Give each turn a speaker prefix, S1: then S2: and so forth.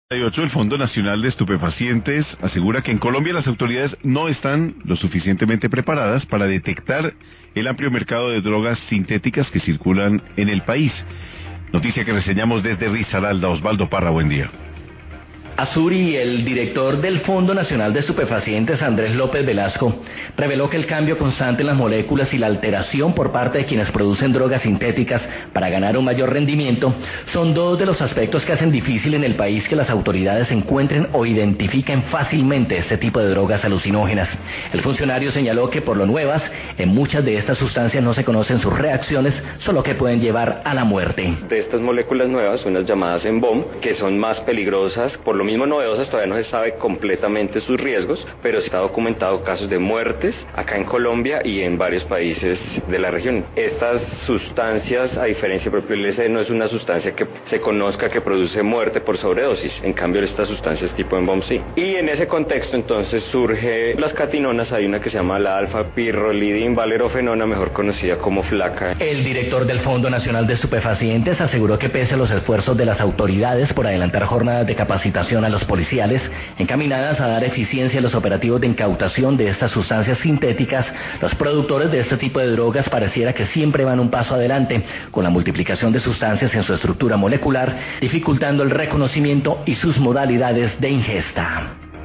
S1: El Fondo Nacional de Estupefacientes asegura que en Colombia las autoridades no están lo suficientemente preparadas para detectar el amplio mercado de drogas sintéticas que circulan en el país. Noticia que reseñamos desde Risaralda. Osvaldo Parra, buen día.
S2: Azuri, el director del Fondo Nacional de Estupefacientes, Andrés López Velasco, reveló que el cambio constante en las moléculas y la alteración por parte de quienes producen drogas sintéticas para ganar un mayor rendimiento son dos de los aspectos que hacen difícil en el país que las autoridades encuentren o identifiquen fácilmente este tipo de drogas alucinógenas. El funcionario señaló que por lo nuevas, en muchas de estas sustancias no se conocen sus reacciones, solo que pueden llevar a la muerte.
S3: De estas moléculas nuevas, unas llamadas ENBOM, que son más peligrosas, por lo mismo novedosas, todavía no se sabe completamente sus riesgos, pero se está documentado casos de muertes acá en Colombia y en varios países de la región. Estas sustancias, a diferencia del propio LSD, no es una sustancia que se conozca que produce muerte por sobredosis, en cambio estas sustancias tipo ENBOM sí. Y en ese contexto entonces surge las catinonas, hay una que se llama la alfa-pirrolidin-valerofenona, mejor conocida como flaca.
S2: El director del Fondo Nacional de Estupefacientes aseguró que pese a los esfuerzos de las autoridades por adelantar jornadas de capacitación a los policiales encaminadas a dar eficiencia a los operativos de incautación de estas sustancias sintéticas, los productores de este tipo de drogas pareciera que siempre van un paso adelante con la multiplicación de sustancias en su estructura molecular, dificultando el reconocimiento y sus modalidades de ingesta.